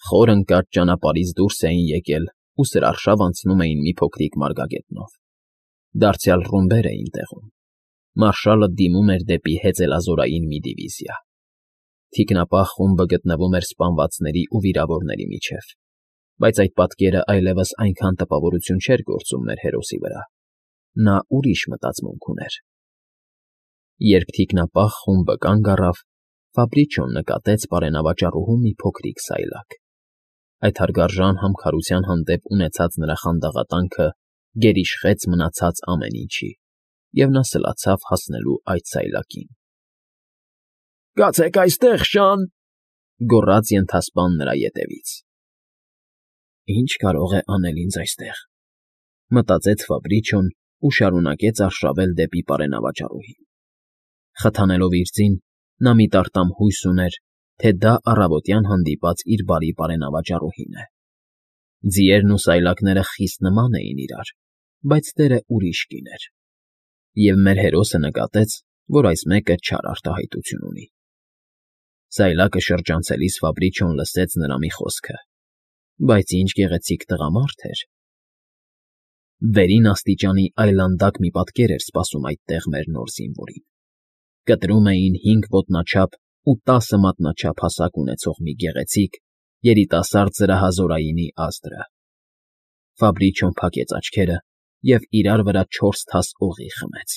Խոր ընկած ճանապարհից դուրս էին եկել ու սրարշավ անցնում էին մի փոքրիկ մարգագետնով։ Դարձյալ ռումբեր էին տեղում։ Մարշալը դիմում էր դեպի հեծելազորային մի դիվիզիա։ Թիկնապահ խումբը գտնվում էր սպանվածների ու վիրավորների միջև, բայց այդ պատկերը այլևս այնքան տպավորություն չէր գործում մեր հերոսի վրա։ Նա ուրիշ մտածմունք ուներ։ Երբ թիկնապահ խումբը կանգ առավ, Ֆաբրիչոն նկատեց պարենավաճառուհու մի փոքրիկ սայլակ։ Այդ հարգարժան համքարության հանդեպ ունեցած նրա խանդաղատանքը գերիշխեց մնացած ամեն ինչի, և նա սլացավ հասնելու այդ սայլակին։ ֊ Կացեք այստեղ, շան,֊ գոռաց ենթասպան նրա ետևից։ «Ի՞նչ կարող է անել ինձ այստեղ,֊ մտածեց Ֆաբրիչոն ու շարունակեց արշավել դեպի պարենավաճառուհին։ Խթանելով իր ձին, նա մի տարտամ հույս ուներ, թե դա առավոտյան հանդիպած իր բարի պարենավաճառուհին է։ Ձիերն ու սայլակները խիստ նման էին իրար, բայց տերը ուրիշ կին էր։ Եվ մեր հերոսը նկատեց, որ այս մեկը չար արտահայտություն ունի։ Սայլակը շրջանցելիս Ֆաբրիչոն լսեց նրա մի խոսքը. «Բայց ինչ գեղեցիկ տղամարդ էր»։ Վերին աստիճանի այլանդակ մի պատկեր էր սպասում այդտեղ մեր նոր զինվորին։ Կտրում էին 5 ոտնաչափ ու 10 մատնաչափ հասակ ունեցող մի գեղեցիկ, երիտասարդ զրահազորայինի ազդրը։ Ֆաբրիչոն փակեց աչքերը և իրար վրա 4 թաս օղի խմեց։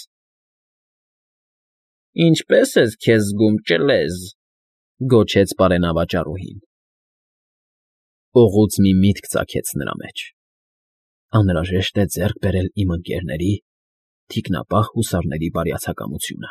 «Ինչպե՞ս ես քեզ զգում, ջլեզ,֊ գոչեց պարենավաճառուհին։ Օղուց մի միտք ծագեց նրա մեջ. անհրաժեշտ է ձեռք բերել իմ ընկերների՝ թիկնապահ հուսարների բարյացակամությունը։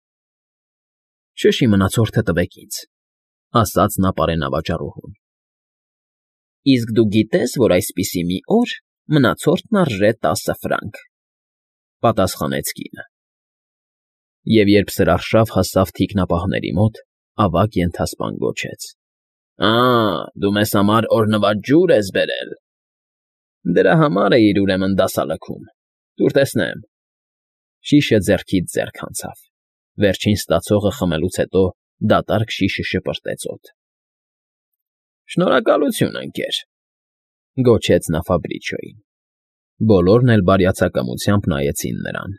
«Շշի մնացորդը տվեք ինձ,֊ ասաց նա պարենավաճառուհուն։ Իսկ դու գիտե՞ս, որ այսպիսի մի օր մնացորդն արժե 10 ֆրանկ,֊ պատասխանեց կինը։ Եվ երբ սրարշավ հասավ թիկնապահների մոտ, ավագ ենթասպան գոչեց. դու մեզ համար օրհնված ջուր ես բերել։ Դրա համար էիր ուրեմն դասալքում, տուր տեսնեմ։ Շիշը ձեռքից ձեռք անցավ։ Վերջին ստացողը խմելուց հետո դատարկ շիշը շպրտեց օդ։ Շնորհակալություն, ընկեր,֊ գոչեց նա Ֆաբրիչոյին։ Բոլորն էլ բարյացակամությամբ նայեցին նրան։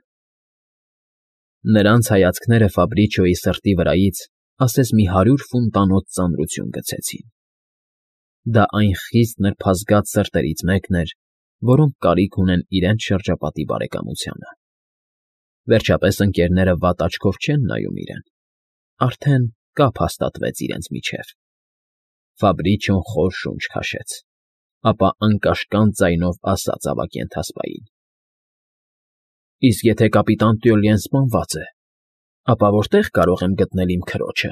Նրանց հայացքները Ֆաբրիչոյի սրտի վրայից ասես մի 100 ֆունտանոց ծանրություն գցեցին։ Դա այն խիստ նրբազգաց սրտերից մեկն էր, որոնք կարիք ունեն իրենց շրջապատի բարեկամությանը։ Վերջապես ընկերները վատ աչքով չեն նայում իրեն։ Արդեն կապ հաստատվեց իրենց միջև։ Ֆաբրիչոն խոր շունչ քաշեց, ապա անկաշկանդ ձայնով ասաց ավագ ենթասպային. «Իսկ եթե կապիտան Տյոլիեն սպանված է, ապա որտե՞ղ կարող եմ գտնել իմ քրոջը»։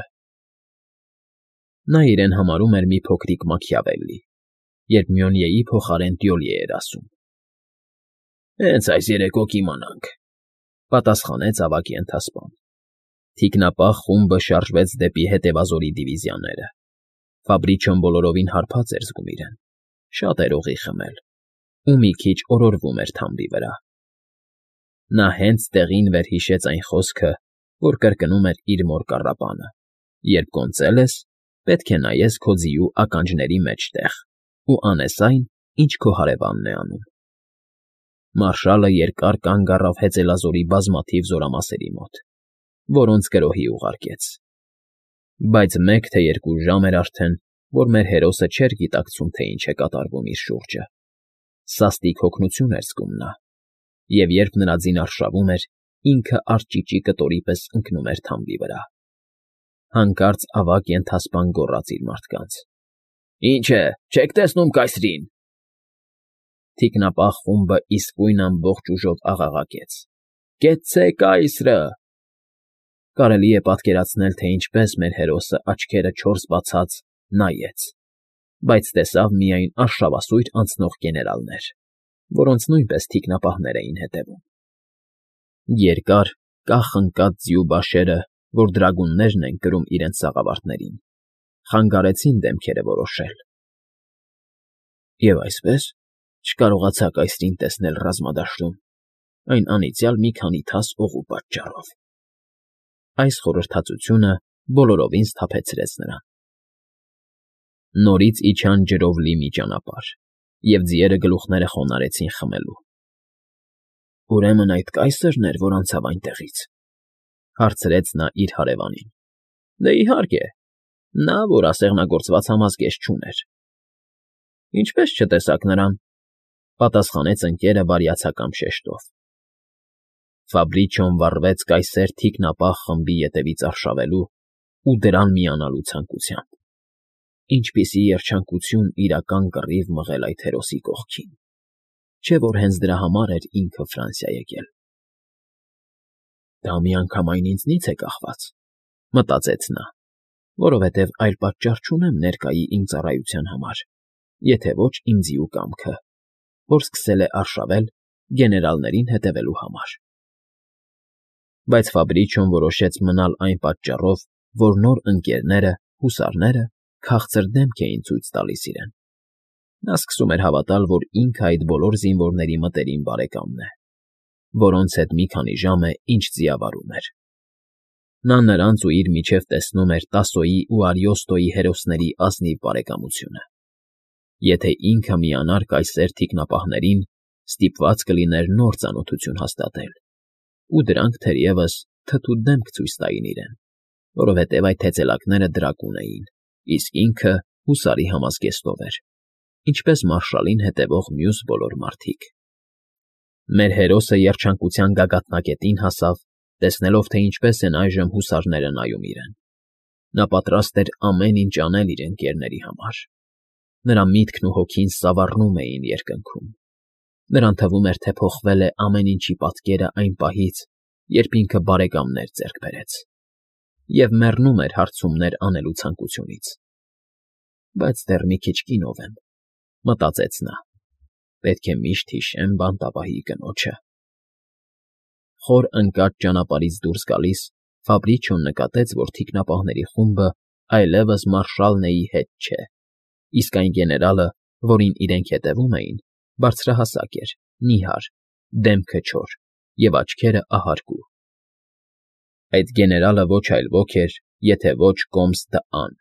Նա իրեն համարում էր մի փոքրիկ Մաքիավելլի, երբ Մյոնիեի փոխարեն Տյոլիե էր ասում։ «Հենց այս երեկո կիմանանք,֊ պատասխանեց ավագ ենթասպան։ Թիկնապահ խումբը շարժվեց դեպի հետևազորի դիվիզիաները։ Ֆաբրիչոն բոլորովին հարբած էր զգում իրեն, շատ էր օղի խմել ու մի քիչ օրորվում էր թամբի վրա։ Նա հենց տեղին վերհիշեց այն խոսքը, որ կրկնում էր իր մոր կառապանը. «Երբ կոնծել ես, պետք է նայես քո ձիու ականջների մեջտեղ ու անես այն, ինչ քո հարևանն է անում»։ Մարշալը երկար կանգ առավ հեծելազորի բազմաթիվ զորամասերի մոտ, որոնց գրոհի ուղարկեց։ Բայց 1 թե 2 ժամ էր արդեն, որ մեր հերոսը չէր գիտակցում, թե ինչ է կատարվում իր շուրջը։ Սաստիկ հոգնություն էր զգում նա, և երբ նրա ձին արշավում էր, ինքը արճիճի կտորի պես ընկնում էր թամբի վրա։ Հանկարծ ավագ ենթասպան գոռաց իր մարդկանց. «Ինչ է, չեք տեսնում կայսրին»։ Թիկնապահ խումբը իսկույն ամբողջ ուժով աղաղակեց. «Կեցցե կայսրը»։ Կարելի է պատկերացնել, թե ինչպես մեր հերոսը աչքերը 4 բացած նայեց, բայց տեսավ միայն արշավասույր անցնող գեներալներ, որոնց նույնպես թիկնապահներ էին հետևում։ Երկար, կախ ընկած ձիու բաշերը, որ դրագուններն են կրում իրենց սաղավարտներին, խանգարեցին դեմքերը որոշել։ Եվ այսպես չկարողացա կայսրին տեսնել ռազմադաշտում, այն անիծյալ մի քանի թաս օղու պատճառով։ Այս խորհրդածությունը բոլորովին սթափեցրեց նրան։ Նորից իջան ջրով լի մի ճանապարհ, և ձիերը գլուխները խոնարհեցին խմելու։ Ուրեմն այդ կայսրն էր, որ անցավ այնտեղից,֊ հարցրեց նա իր հարևանին։ Դե իհարկե, նա, որ ասեղնագործված համազգեստ չուներ։ Ինչպես չտեսաք նրան,֊ պատասխանեց ընկերը բարյացակամ շեշտով։ Ֆաբրիչոն վառվեց կայսեր թիկնապահ խմբի ետևից արշավելու ու դրան միանալու ցանկությամբ։ Ինչպիսի երջանկություն իրական կռիվ մղել այդ հերոսի կողքին, չէ՞ որ հենց դրա համար էր ինքը Ֆրանսիա եկել։ Դա միանգամայն ինձնից է կախված,֊ մտածեց նա, որովհետև այլ պատճառ չունեմ ներկայի իմ ծառայության համար, եթե ոչ իմ ձիու կամքը, որ սկսել է արշավել գեներալներին հետևելու համար։ Բայց Ֆաբրիչոն որոշեց մնալ այն պատճառով, որ նոր ընկերները, հուսարները, քաղցր դեմք էին ցույց տալիս իրեն։ Նա սկսում էր հավատալ, որ ինքը այդ բոլոր զինվորների մտերիմ բարեկամն է, որոնց հետ մի քանի ժամ է ինչ ձիավարում էր։ Նա նրանց ու իր միջև տեսնում էր Տասոյի ու Արիոստոյի հերոսների ազնիվ բարեկամությունը։ Եթե ինքը միանար կայսեր թիկնապահներին, ստիպված կլիներ նոր ծանոթություն հաստատել, ու դրանք թերևս թթու դեմք ցույց տային իրեն, որովհետև այդ հեծելակները դրակուն էին, իսկ ինքը հուսարի համազգեստով էր, ինչպես մարշալին հետևող մյուս բոլոր մարդիկ։ Մեր հերոսը երջանկության գագաթնակետին հասավ, տեսնելով, թե ինչպես են այժմ հուսարները նայում իրեն։ Նա պատրաստ էր ամեն ինչ անել իր ընկերների համար։ Նրա միտքն ու հոգին սավառնում էին երկնքում։ Նրան թվում էր, թե փոխվել է ամեն ինչի պատկերը այն պահից, երբ ինքը բարեկամներ ձեռք բերեց, և մեռնում էր հարցումներ անելու ցանկությունից։ Բայց դեռ մի քիչ կինով եմ,֊ մտածեց նա, պետք է միշտ հիշեմ բանտապահի կնոջը։ Խոր ընկած ճանապարհից դուրս գալիս Ֆաբրիչոն նկատեց, որ թիկնապահների խումբը այլևս մարշալնեի հետ չէ, իսկ այն գեներալը, որին իրենք հետևում էին, բարձրահասակ էր, նիհար, դեմքը չոր և աչքերը ահարգու։ Այդ գեներալը ոչ այլ ոք էր, եթե ոչ Կոմս դ'Ան,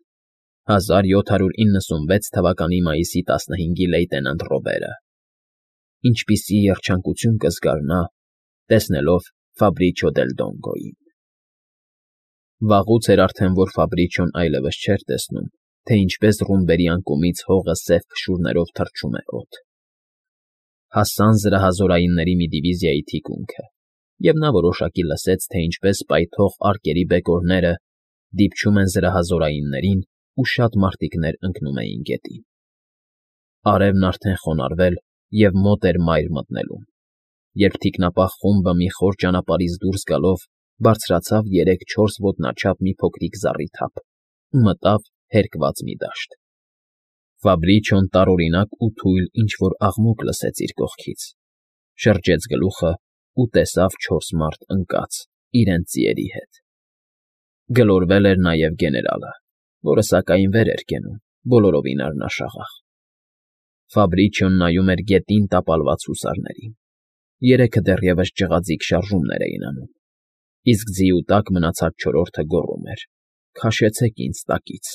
1796 թվականի մայիսի 15-ի լեյտենանտ Ռոբերը։ Ինչպիսի երջանկություն կզգար նա, տեսնելով Ֆաբրիչո դել Դոնգոյին։ Վաղուց էր արդեն, որ Ֆաբրիչոն այլևս չէր տեսնում, թե ինչպես ռումբերի անկումից հողը սև փշուրներով թռչում է օդ։ Հասան զրահազորայինների մի դիվիզիայի թիկունքը, և նա որոշակի լսեց, թե ինչպես պայթող արկերի բեկորները դիպչում են զրահազորայիններին ու շատ մարտիկներ ընկնում էին գետին։ Արևն արդեն խոնարհվել և մոտ էր մայր մտնելուն, երբ թիկնապահ խումբը մի խոր ճանապարհից դուրս գալով բարձրացավ 3-4 ոտնաչափ մի փոքրիկ զառիթափ ու մտավ հերկված մի դաշտ։ Ֆաբրիչոն տարօրինակ ու թույլ ինչ֊որ աղմուկ լսեց իր կողքից, շրջեց գլուխը ու տեսավ 4 մարդ ընկած իրենց ձիերի հետ։ Գլորվել էր նաև գեներալը, որը սակայն վեր էր կենում, բոլորովին առնաշաղախ։ Ֆաբրիչոն նայում էր գետին տապալված հուսարներին։ Երեքը դեռևս ջղաձիգ շարժումներ էին անում, իսկ ձիու տակ մնացած չորրորդը գոռում էր. «Քաշեցեք ինձ տակից»։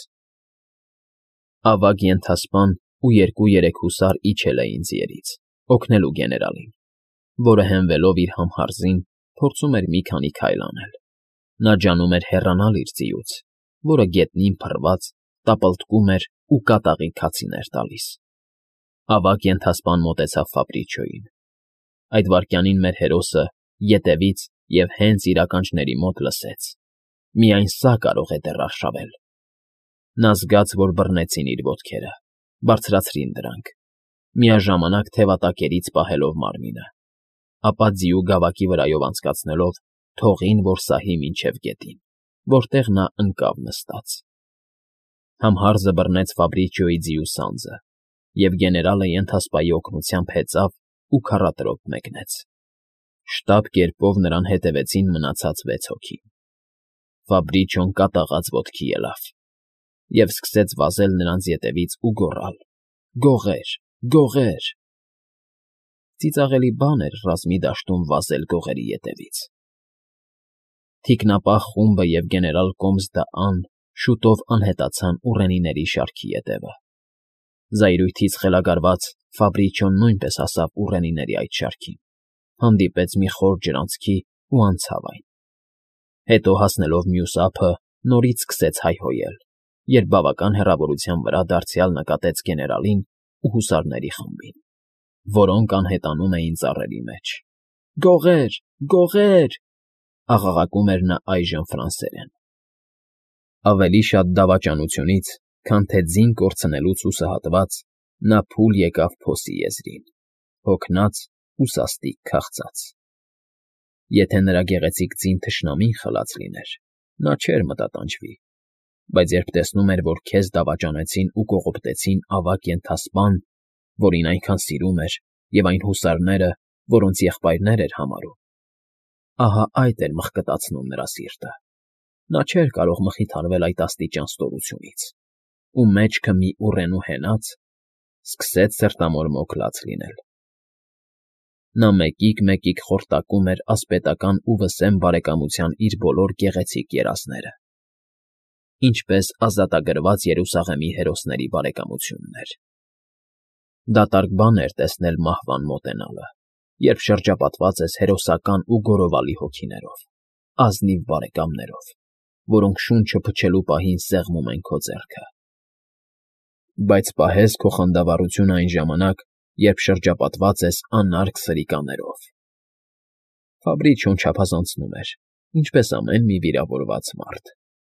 Ավագ ենթասպան ու 2-3 հուսար իջել էին ձիերից, օգնելու գեներալին, որը հենվելով իր համհարզին, փորձում էր մի քանի քայլ անել։ Նա ջանում էր հեռանալ իր ձիուց, որը գետնին փռված տապալտկում էր ու կատաղի քացին էր տալիս։ Ավագ ենթասպան մոտեցավ Ֆաբրիչոյին։ Այդ վայրկյանին մեր հերոսը ետևից և հենց իր ականջների մոտ լսեց. միայն սա կարող է դեռ արշավել։ Նա զգաց, որ բռնեցին իր ոտքերը, բարձրացրին դրանք, միաժամանակ թևատակերից պահելով մարմինը, ապա ձիու գավակի վրայով անցկացնելով թողին, որ սահի մինչև գետին, որտեղ նա ընկավ նստած։ Համհարզը բռնեց Ֆաբրիչոյի ձիու սանձը, և գեներալը ենթասպայի օգնությամբ հեծավ ու քառատրոփ մեկնեց։ Շտապ կերպով նրան հետևեցին մնացած 6 հոգի։ Ֆաբրիչոն կատաղած ոտքի ելավ և սկսեց վազել նրանց ետևից ու գոռալ. «Գողե՜ր, գողե՜ր»։ Ծիծաղելի բան էր ռազմի դաշտում վազել գողերի ետևից։ Թիկնապահ խումբը և գեներալ Կոմս դ'Ան շուտով անհետացան ուռենիների շարքի ետևը։ Զայրույթից խելագարված Ֆաբրիչոն նույնպես հասավ ուռենիների այդ շարքին, հանդիպեց մի խոր ջրանցքի ու անցավ այն։ Հետո հասնելով մյուս ափը, նորից սկսեց հայհոյել, երբ բավական հեռավորության վրա դարձյալ նկատեց գեներալին ու հուսարների խմբին, որոնք անհետանում էին ծառերի մեջ։ «Գողե՜ր, գողե՜ր», աղաղակում էր նա այժմ ֆրանսերեն։ Ավելի շատ դավաճանությունից, քան թե ձին կորցնելուց հուսահատված, նա փուլ եկավ փոսի եզրին, հոգնած ու սաստիկ քաղցած։ Եթե նրա գեղեցիկ ձին թշնամին խլած լիներ, նա չէր մտատանջվի, բայց երբ տեսնում էր, որ քեզ դավաճանեցին ու կողոպտեցին ավագ ենթասպան, որին այնքան սիրում էր, և այն հուսարները, որոնց եղբայրներ էր համարում, ահա այդ էր մխկտացնում նրա սիրտը։ Նա չէր կարող մխիթարվել այդ աստիճան ստորությունից, ու մեջքը մի ուռենու հենած, սկսեց սրտամորմոք լաց լինել։ Նա մեկիկ խորտակում էր ասպետական ու վսեմ բարեկամության իր բոլոր գեղեցիկ երազները, ինչպես ազատագրված Երուսաղեմի հերոսների բարեկամությունն էր։ Դատարկ բան էր տեսնել մահվան մոտենալը, երբ շրջապատված ես հերոսական ու գոռովալի հոգիներով, ազնիվ բարեկամներով, որոնք շունչը փչելու պահին սեղմում են քո ձեռքը։ Բայց պահես քո խանդավառությունը այն ժամանակ, երբ շրջապատված ես անարգ սրիկաներով։ Ֆաբրիչոն չափազանցնում էր, ինչպես ամեն մի վիրավորված մարդ։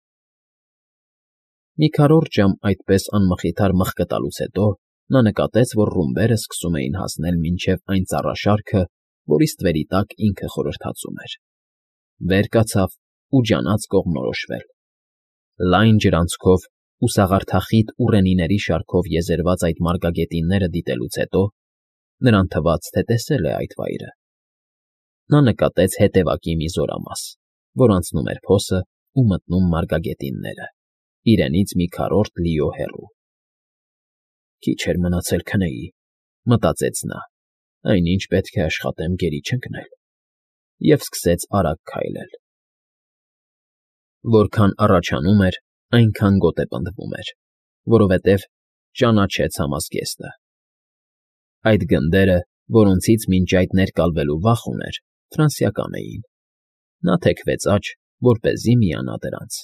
Մի քառորդ ժամ այդպես անմխիթար մխկտալուց հետո նա նկատեց, որ ռումբերը սկսում էին հասնել մինչև այն ծառաշարքը, որի ստվերի տակ ինքը խորհրդածում էր։ Վեր կացավ ու ջանաց կողմնորոշվել։ Լայն ջրանցքով ու սաղարթախիտ ուռենիների շարքով եզերված այդ մարգագետինները դիտելուց հետո նրան թվաց, թե տեսել է այդ վայրը։ Նա նկատեց հետևակի մի զորամաս, որ անցնում էր փոսը ու մտնում մարգագետինները, իրենից մի քառորդ լիո հեռու։ Քիչ էր մնացել քնեի, մտածեց նա, այնինչ պետք է աշխատեմ գերի չընկնել, և սկսեց արագ քայլել։ Որքան առաջանում էր, այնքան գոտեպնդվում էր, որովհետև ճանաչեց համազգեստը։ Այդ գնդերը, որոնցից մինչ այդ ներկալվելու վախ ուներ, ֆրանսիական էին։ Նա թեքվեց աջ, որպեսզի միանա դրանց։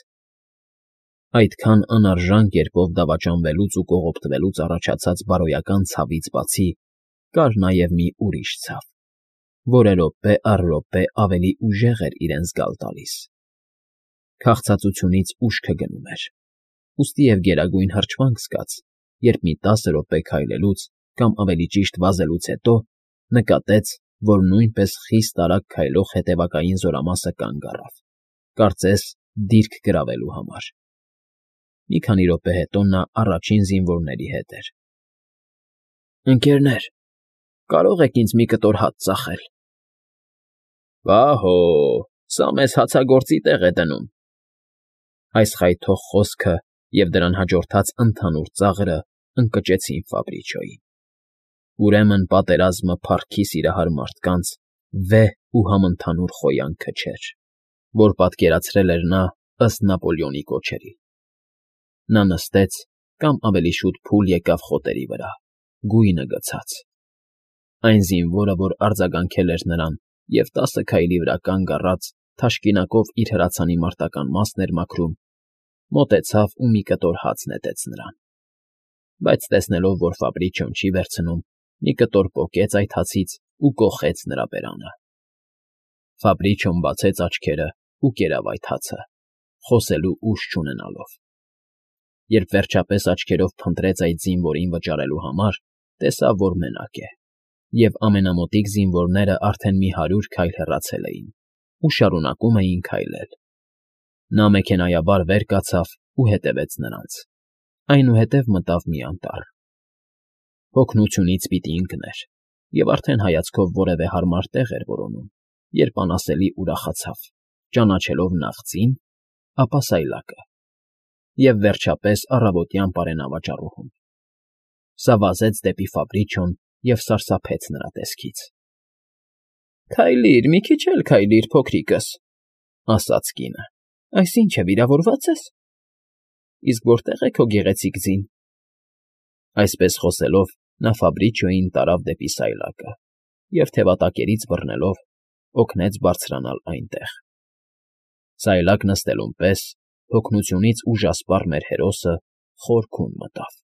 Այդքան անարժան կերպով դավաճանվելուց ու կողոպտվելուց առաջացած բարոյական ցավից բացի, կար նաև մի ուրիշ ցավ, որը րոպե առ րոպե ավելի ուժեղ էր իրեն զգալ տալիս։ Քաղցածությունից ուշքը գնում էր, ուստի և գերագույն հրճվանք զգաց, երբ մի 10 րոպե քայլելուց կամ ավելի ճիշտ վազելուց հետո նկատեց, որ նույնպես խիստ արագ քայլող հետևակային զորամասը կանգ առավ, կարծես դիրք գրավելու համար։ Մի քանի րոպե հետո նա առաջին զինվորների հետ էր։ «Ընկերներ, կարո՞ղ եք ինձ մի կտոր հաց ծախել»։ «Պահո, սա մեզ հացագործի տեղ է դնում»։ Այս խայթող խոսքը և դրան հաջորդած ընդհանուր ծաղրը ընկճեցին Ֆաբրիչոյին։ Ուրեմն պատերազմը փառքի սիրահար մարդկանց վեհ ու համընդհանուր խոյանքը չէր, որ պատկերացրել էր նա ըստ Նապոլեոնի կոչերի։ Նա նստեց կամ ավելի շուտ փուլ եկավ խոտերի վրա, գույնը գցած։ Այն զինվորը, որ արձագանքել էր նրան և 10 քայլի վրա կանգ առած թաշկինակով իր հրացանի մարտական մասն էր մաքրում, մոտեցավ ու մի կտոր հաց նետեց նրան։ Բայց տեսնելով, որ Ֆաբրիչոն չի վերցնում, մի կտոր պոկեց այդ հացից ու կոխեց նրա բերանը։ Ֆաբրիչոն բացեց աչքերը ու կերավ այդ հացը, խոսելու ուժ չունենալով։ Երբ վերջապես աչքերով փնտրեց այդ զինվորին վճարելու համար, տեսավ, որ մենակ է, և ամենամոտիկ զինվորները արդեն մի 100 քայլ հեռացել էին ու շարունակում էին քայլել։ Նա մեքենայաբար վեր կացավ ու հետևեց նրանց, այնուհետև մտավ մի անտառ։ Հոգնությունից պիտի ընկներ, և արդեն հայացքով որևէ հարմար տեղ էր որոնում, երբ անասելի ուրախացավ, ճանաչելով նախ ձին, ապա սայլակը, և վերջապես առավոտյան պարենավաճառուհուն։ Սա վազեց դեպի Ֆաբրիչոն և սարսափեց նրա տեսքից։ «Քայլիր, մի քիչ էլ քայլիր, փոքրիկս», ասաց կինը։ «Այս ի՞նչ է, վիրավորվա՞ծ ես։ Իսկ որտե՞ղ է քո գեղեցիկ ձին»։ Այսպես խոսելով, նա Ֆաբրիչիոյին տարավ դեպի սայլակը և, թևատակերից բռնելով, օգնեց բարձրանալ այնտեղ։ Սայլակ նստելուն պես հոգնությունից ուժասպառ մեր հերոսը խոր քուն մտավ։